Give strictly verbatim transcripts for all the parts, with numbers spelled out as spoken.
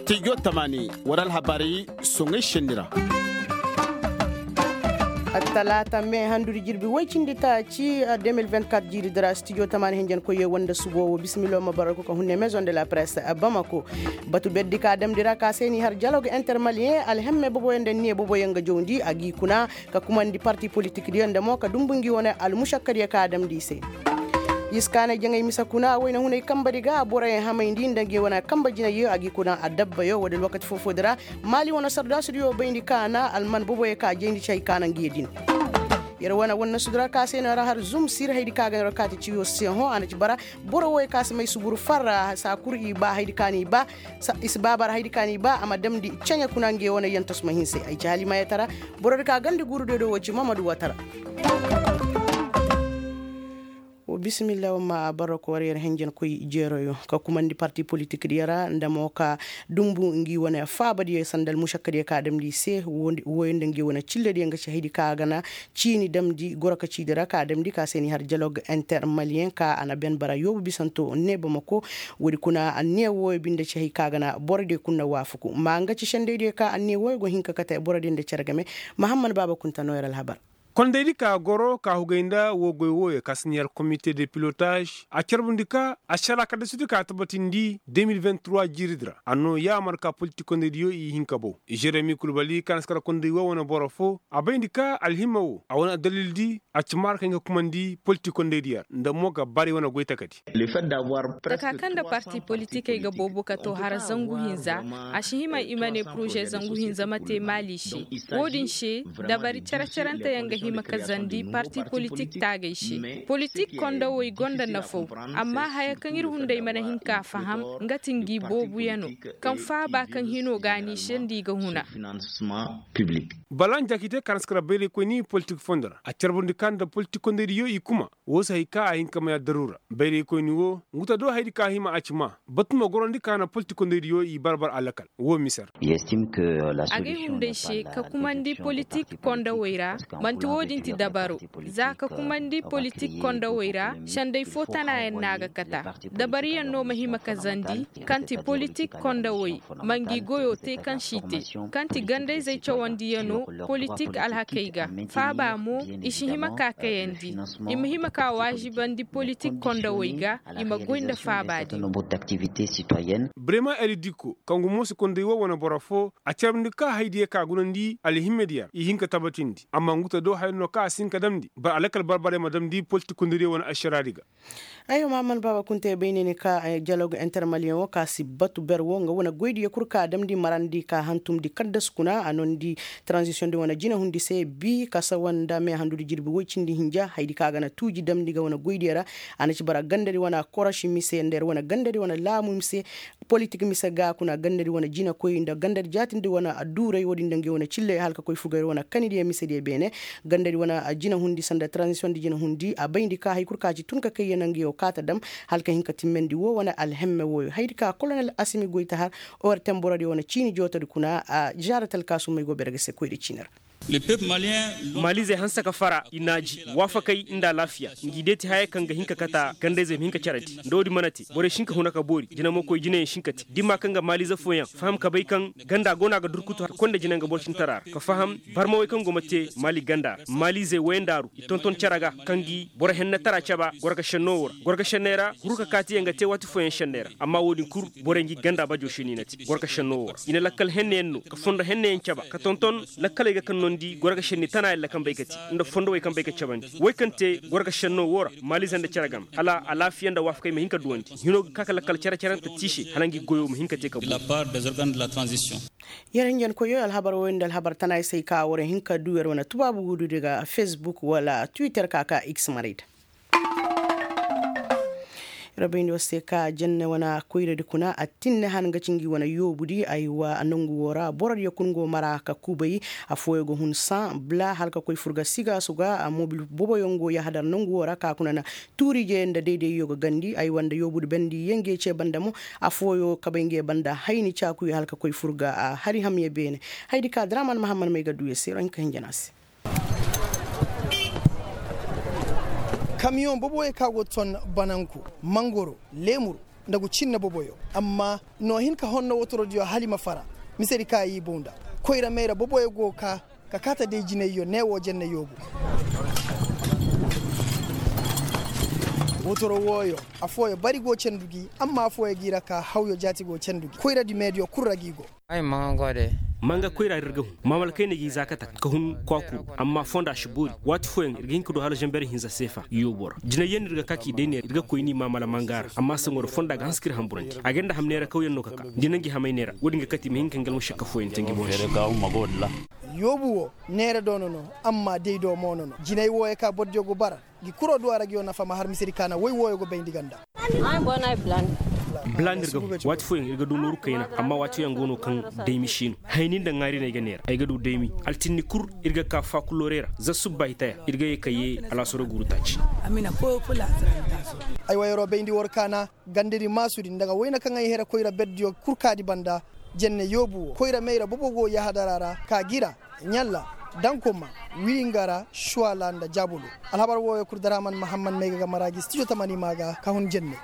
Studio Tamani waral habari songe shendira. Talata me handuri jirbi waycindi ta ci deux mille vingt-quatre jiri dara studio Tamani henjen ko ye wonda subo bismillah mabarako ko hunne maison de la presse à Bamako batu beddi ka dem dira ka seni har dialogue intermalien al hemme bobo yende ni bobo yanga jondi agi kuna ka kumandi parti politique di yende mo ka dumbungi wona al mushakkari ka dem dise yiskane jangay misakuna wayna hunay kambadi ga boray hamay ndi ndange wona kambajina yo agi kuna adabba yo wadal wakati fofo dira mali wona sarda studio bayndi kana alman bobo e ka jendi chay kana ngedin yara wana wonna sudra ka sena har zoom sir haydi kaga rakati ciwo seho anati bara boro way ka samay suburu farra sa kuri ba haydi kani ba isbabar haydi kani ba ama damdi canya kuna nge wona yantas mahinse ay jali mayatara boro ka gandi guru do do waji Mamadou Watara bismillah ma barako wariyar henjen koy jeroyo ka kumandi parti politique diyara ndamo ka dumbu ngi wona faabadi sandal mushakkadi ka damdi se woyende ngi wona cilledi nga shahidi ka gana ciini damdi goraka cidira ka damdi ka seni har dialogue intermalien ka ana ben bara yobu bisanto nebo mako wodi kuna anne woy binde shahi ka gana borde kunna wafuku ma nga ci shandede ka anne woy go hinka kata borde de cergame Muhammad Baba Kunta noyral habar kondedi ka goro ka hugainda wo goy woye kasniyar comité de pilotage a cerbundika a shala kada sudu ka tabatindi deux mille vingt-trois jiridra anno ya marka politique kondedi yo i hinkabo Jeremy Kulbali kanskara kondedi wo wona borofo abayndika alhimawo a wona dalildi a cimar ka kumandi politique kondedi ya nda moga bari wona goyta kadi le fait d'avoir presque kanda parti politique ga bobo ka to har zangu hinza a shihima imane projet zangu hinza mate malishi wodin she da bari characharanta yanga hima kazandi parti politique tagaishi politique konda woy gonda nafo amma haya kan ir hunday mana hinka faham ngatingi bobu yano kan fa ba kan hino gani shendi ga huna balan jakite kanskara bele ko ni politique fondara a cerbundi kanda politique konderi yo ikuma wo sai ka ayin kama ya darura bele ko ni wo nguta do haydi ka hima acima batuma gorondi kana politique konderi yo i barbar alakal wo misar estime que la solution hunday she ka kumandi politique konda woyra manti wodinti dabaru zaka kumandi politique konda woyra shandai fotana en naga kata dabari no mahima kazandi kanti politique konda woy mangi goyo te kan shite kanti gande zai chawandi yano politique alhakaiga faba mo ishihima kakayendi imhima ka wajibandi politique konda woyga ima goinda faba di brema elidiko kangu mosi konde wo wona borafo a chabndika haydi ka gunandi alhimmedia i hinka tabatindi amma nguta do hayno ka sin kadamdi ba alakal barbare madamdi politique kondiri wona asharadiga ayo Maman Baba Kunte beynene ka dialogue intermalien wo ka sibatu berwo nga wona goydi yakurka damdi marandi ka hantumdi kaddas kuna anondi transition de wona jina hundi se bi kasa wanda me handudi jirbi woccindi hinja haydi ka gana tuji damdi ga wona goydi era anaci bara gandari wona korashi mise nder wona gandari wona laamu mise politique mise ga kuna gandari wona jina koy nda gandari jatinde wona adure wodi ndangi wona cille halka koy fugay wona kanidi mise de bene gandari wona jina hundi sanda transition de jina hundi a bayndi ka hay kurkaji tunka kay nangi o kata dam halka hinka timmendi wo wona alhemme wo haydi ka colonel Asimi Goita har or temboradi wona cini jotadi kuna a jaratal kasumay go berge se koyde cinar le peuple malien mali zai hansa kafara inaji wafa kai inda lafiya ngideti haya kanga hinka kata gande zai hinka charati ndodi manati bore shinka hunaka bori jina moko jina shinkati dimma kanga mali za foyan faham ka bai kan ganda gona ga durkutu konda jina ga bolshin tarar ka faham barma wai kan gomate mali ganda mali zai wendaru tonton charaga kangi bore henna tara chaba gorga shenowor gorga shenera huruka kati yanga te watu foyan shenera amma wodin kur bore ngi ganda bajo shini nati gorga shenowor ina lakkal henne enno ka fonda henne en chaba ka tonton lakkal ga kan di gorga shenni tana illa kan baykati inda fondo way kan baykati chabandi way kante gorga shenno wora mali zanda charagam ala ala fiyanda wafkay me hinka duwanti hino kakala kala cara cara ta tishi halangi goyo mu hinka te ka la part des organes de la transition yaren jan ko yo al habar wendal habar tana sai ka wore hinka duwer wana tubabu gudu daga Facebook wala Twitter kaka X marid rabin wase ka janne wana koyre de kuna atinne han gacingi wana yobudi aywa anangu wora borar yakungo mara ka kubai afoyego hun san bla halka koy furga siga suga a mobil bobo yongo ya hadar nangu wora ka kuna na turi je nda dede yoga gandi ay wanda yobudi bendi yenge ce bandamo afoyo kabenge banda hayni chaku halka koy furga a hari hamye bene haydi ka draman Muhammad may gadu yesi ran kan janasi camion bobo e kago ton bananku mangoro lemuru ndagu cinna boboyo amma no hin ka honno wotoro dio halima fara miseri ka yi bonda koyra meira boboyo go ka ka kata de jineyo newo jenne yobu wotoro woyo afoyo bari go cendugi amma afoyo gira ka hawyo jati go cendugi koyra di medio kurragigo ay mangode manga koyra irgahu mamal kayne gi zakata ka hun kwaku amma fonda shiburi wati foyen irgin kudo hal jambere hinza sefa yobor jina yen irga kaki dene irga koyni mamala mangara amma sangor fonda ga hanskir hamburanti agenda hamnera kawyen no kaka dinangi hamaynera wodi nga kati mi hinka ngal mushaka foyen tangi bon ga umma godla yobuwo nera donono amma deydo monono jinay woye ka bodjogo bara gi kuro duwara gi ona fama har misiri kana woy woyo go bendi ganda ay bonay plan blandir ga wati foyen irga do noru kayna amma wati yangono kan deymi shinu haynin da ngari ne ganera ay ga do deymi altinni kur irga ka fa kulorera za subba hitaya irga ye kaye ala soro gurutaci amina ko pula taso ay wayro bendi wor kana gandiri masudi daga woyna kan ay hera koyra beddio kurkadi banda jenne yobu koyra meira bobogo ya hadarara ka gira nyalla dankoma wingara shwalanda jabulu alhabar woyo kurdaraman muhammad mega maragi studio tamani maga ka hun jenne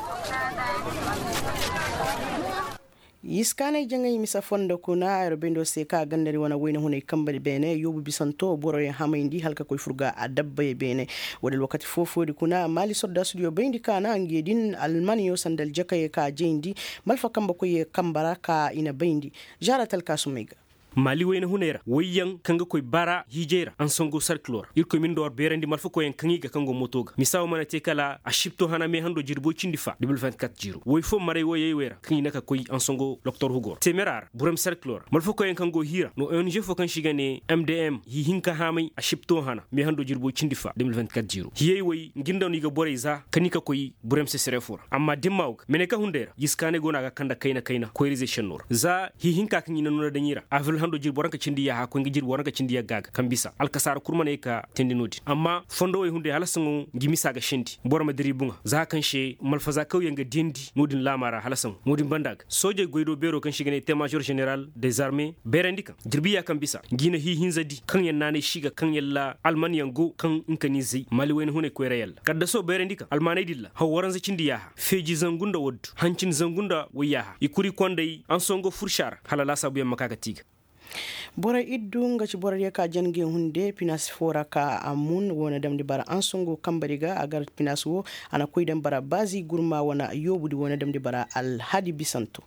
yiskane jangay misa fondo kuna aerobindo se ka gandari wana wayna hunay kambali bene yobu bisanto boro ya hamayndi halka koy furga adabba bene wadal wakati fofodi kuna mali sodda studio bendi kana ngedin almaniyo sandal jakaye ka jendi malfa kamba koy kambara ka ina bendi jaratal kasumega mali wayna hunera wayan kanga koy bara hijera an songo sarklor irko min dor berandi malfa koyen kangi ga kango motoga misaw mana te kala a shipto hana me hando jirbo cindi fa double vingt-quatre jiro way fo mare woye wera kangi naka koy an songo docteur hugor temerar buram sarklor malfa koyen kango hira no on je fo kan shigane mdm hi hinka hamay a shipto hana me hando jirbo cindi fa double vingt-quatre jiro hiye way gindaw ni ga boreza kanika koy buram se serefor amma dimmaw meneka hundera yiskane gona ga kanda kayna kayna koyrize shenor za hi hinka kangi nanuna danyira avil hando jir boranka cindiya ha ko ngi jir boranka cindiya gaga kambisa alkasar kurmane ka tendinodi amma fondo way hunde halasango ngimisa ga shindi borama diri bunga za kan she malfaza kaw yanga dendi nodin lamara halasan modin bandag soje goydo bero kan shigane te major general des armées berendika jirbiya kambisa ngina hi hinzadi kan yanane shiga kan yalla almaniyan go kan inkani zai mali wen hune ko reyal kadda so berendika almanay dilla ha waranza cindiya ha feji zangunda wod hancin zangunda wayaha ikuri kondai an songo furshar halala sabu yamma kaka tiga bora iddu ngaci bora ka jange hunde pinas fora ka amun wona damdi bara ansongo kambariga agar pinas wo ana koydem bara bazi gurma wona yobudi wona damdi bara al hadi bisanto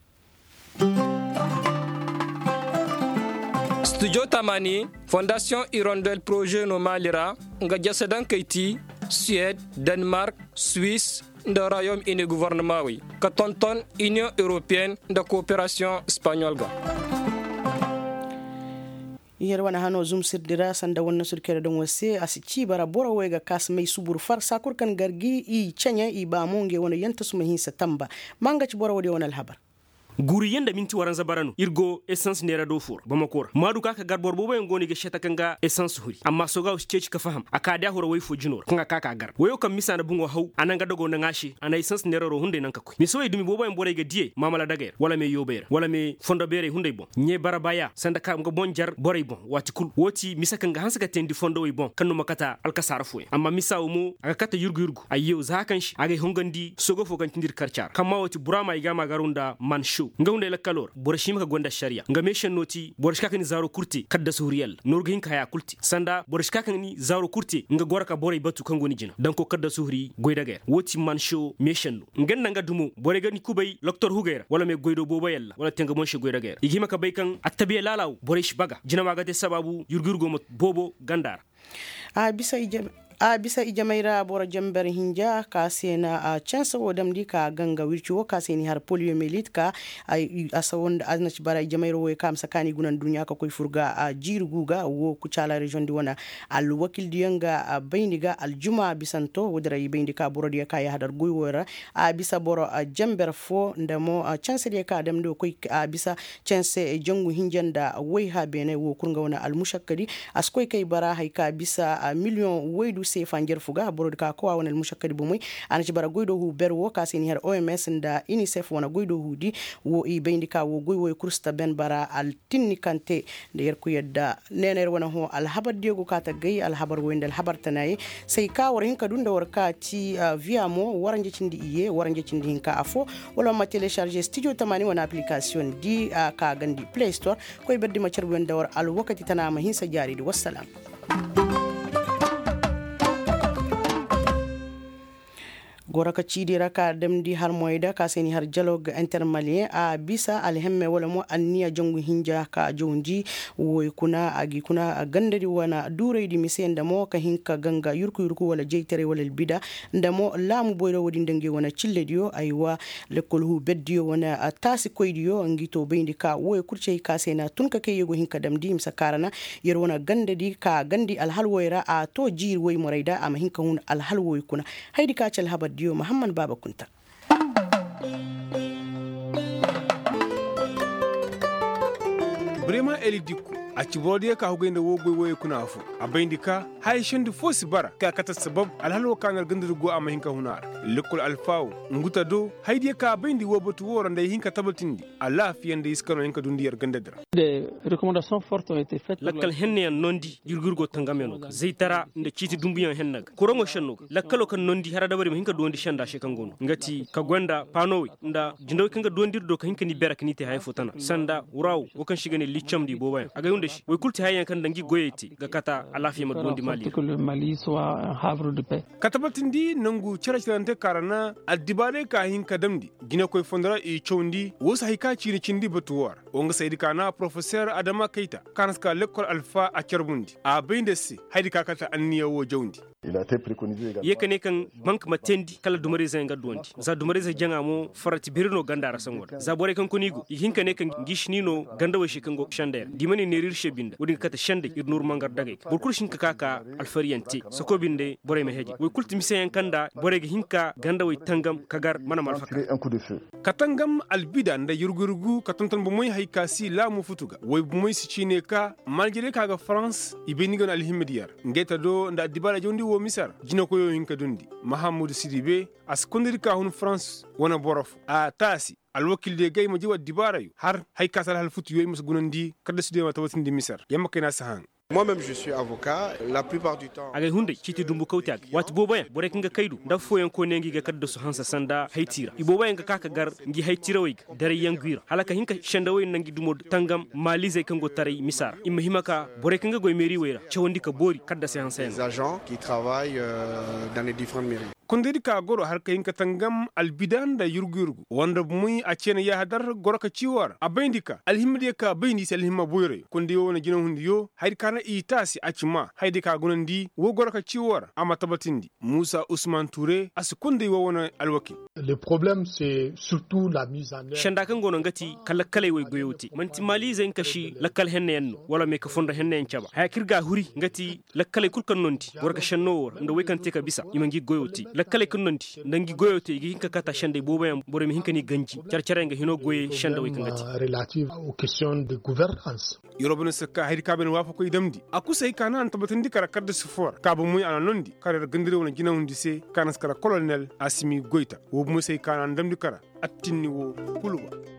Studio Tamani Fondation Hirondelle Projet no Malira nga jasadan kayti Suède Danemark Suisse de Royaume-Uni gouvernement wi ka tonton Union Européenne de coopération espagnole ga yer wana hano zum sirdira sanda wonna surkere don wase asici bara bora wega kas mai subur far sakur kan gargi i chanya i ba monge wona yanta suma hin satamba manga ci bora wodi wona alhabar guri yenda minti waran zabaranu irgo essence nera do for bamakor madu kaka garbor bobo ngoni ge sheta kanga essence huri amma soga uscheci ka faham akada horo way fo jinor kanga kaka gar wayo kam misana bungo haw ananga dogo na ngashi ana essence nera ro hunde nanka ko mi so dumi bobo en bore ge die mamala dager wala me yober wala me fondo bere hunde bon nye barabaya sanda ka ngo bon jar bore bon wati kul woti misaka nga hansaka tendi fondo way bon kanu makata alkasara fo amma misawo mu aga kata yurgu yurgu ayo zakan shi aga hongandi sogo fo kan tindir karchar kama woti burama igama garunda manshu ngawne la kalor borashim ka gonda sharia ngameshen noti borashka kan zaro kurti kadda suriyal norgin ka ya kulti sanda borashka kan ni zaro kurti nga goraka boray batu kan goni jina danko kadda suhri goyda ger woti mansho meshen nganna nga dumu bore gani kubay docteur hugera wala me goydo boba yalla wala tenga monshe goyda ger igima ka bay kan attabiya lalaw boresh baga jina magate sababu yurgurgo mot bobo gandar a bisa ije a bisa ijamaira bora jambar hinja ka sena a chance wodam di ka ganga wircho ka seni har poliomyelite ka ay asawon aznachi bara ijamairo we kam sakani gunan dunya ka koy furga a jirguga wo ku chala region di wana al wakil diyanga a bayniga al juma bisanto wodara yibindi ka boro di ka ya hadar guy wora a bisa boro a jambar fo ndamo a chance di ka dam do koy a bisa chance e jongu hinjanda way ha bene wo kurga wana al mushakkadi askoy kay bara hay ka bisa a million waydu se fanjer fuga borod ka ko wonel mushakkadi bumuy ana ci bara goydo hu berwo ka seni her O M S nda UNICEF wona goydo hu di wo i bendi ka wo goy wo kursta ben bara al tinni kante de yer ku yedda nener wona ho al habar diego ka ta gay al habar wendel habar tanaye sai ka war hinka dunda war ka ci uh, via mo waranje cindi iye waranje cindi hinka afo wala ma télécharger studio tamani wona application di uh, ka gandi Play Store koy beddi ma cerbu wenda war al wakati tanama hinsa jari di wassalam. gora ka cidira ka demdi har moyda ka seni har dialogue intermalien a bisa alhemme wala mo anniya jongu hinja ka jonji woy kuna agi kuna gandari wana dure di misenda mo ka hinka ganga yurku yurku wala jeytere wala bida ndamo lamu boydo wodi ndangi wana cillediyo aywa lekol hu beddiyo wana tasi koydiyo ngito bendi ka woy kurcey ka sena tunka ke yego hinka damdi msa karana yer wana gandadi ka gandi alhalwoyra a to jir woy morayda ama hinka hun alhalwoy kuna haydi ka cal habad diyo Muhammad Baba Kunta. Brema Eli Dikku a cibodiya ka hugenda wogoy woy kuna afu abayndika hay shende fosi bara ka kata sabab alhalo kanal gandir go ama hinka hunar lekol alfaw nguta do haydi ka bayndi wobotu woro nday hinka tabatindi ala fiyande iskano hinka dundi yer gandadra des recommandations fortes ont été faites lakkal henne nondi yurgurgo tangameno zeitara nde citi dumbuyan hennaga kurongo shenno lakkalo kan nondi harada bari hinka dondi shanda she kangono ngati ka gonda panowi nda jindaw kinga dondirdo ka hinka ni berak ni te hay fotana sanda uraw wokan shigane liccamdi bobayan aga yunde shi way kulti hayan kan dangi goyeti ga kata alafi ma dondi mali que le Mali soit un havre de paix katabatindi nangu charachante karana addibare ka hinka damdi gina koy fondara e chowndi wosa hika chini chindi batuwar onga saydi kana professeur Adama Keita kanaska l'école Alpha a Kerbundi a bindesi haydi ka kata anniya wo jawndi il a été préconisé également yekane kan bank matendi kala dumare zay ngadondi za dumare zay janga mo farati birno gandara sangoda za bore kan konigo hinka ne kan gishnino gandawa shi kango shander dimani ne rirshe binda wodi kata shande irnur mangar dagay burkur shinka kaka alfariyante soko binde bore me heji way kulti misayan kanda bore ge hinka gandawa tangam kagar mana malfaka un coup de feu katangam albida nda yurgurgu katantan bu moy haykasi la mu futuga way bu moy si chine ka malgré kaga France ibenigon alhimdiyar ngeta do nda dibala jondi wo misar jina ko yo hinka dundi Mahamoud Sidibe askondiri ka hun France wana borof a tasi alwakil de gay mo jiwa dibarayu har hay kasal hal futu yoy mus gunandi kada sidi ma tawatindi misar yamma kayna sahan. Moi-même, je suis avocat. La plupart du temps. Agay hunde citi dumbu kawtag wat bobayan bore kinga kaydu nda foyen ko nengi ga kaddo so hansa sanda haytira ibobayan ga kaka gar ngi haytira way dare yanguira halaka hinka shenda way nangi dumo tangam malize kango tare misar imma himaka bore kinga goy meri wayra chawndi ka bori kadda se hansa Les agents qui travaillent euh, dans les différentes mairies. kondedi ka goro har kayin katangam albidan da yurgurgu wanda muy a cene ya hadar goro ka ciwar a bayndika alhimdi ka bayndi sel himma boyre kondi wona jina hundi yo haydi kana itasi acima haydi ka gonandi wo goro ka ciwar ama tabatindi Musa Ousmane Touré as kondi wo wona alwaki le problème c'est surtout la mise en œuvre shanda kan gono ngati kala kala way goyoti manti mali zen kashi lakkal henne enno wala me ka fonda henne en caba hay kirga huri ngati lakkal kulkan nondi goro ka shanno wor ndo way kan te ka bisa imangi goyoti lakkale kun nondi ndangi goyote gi hinka kata shande bobayam bore mi hinkani ganji charchara nga hino goye shande way kangati relative aux questions de gouvernance yorobno sakka haydi kaben wafa koy damdi akusay kana an tabatandi kara kadde sufor kaba muy ana nondi kara gandire wona jina hundi se kanas kara colonel Asimi Goita wo mo sey kana damdi kara attinni wo kuluba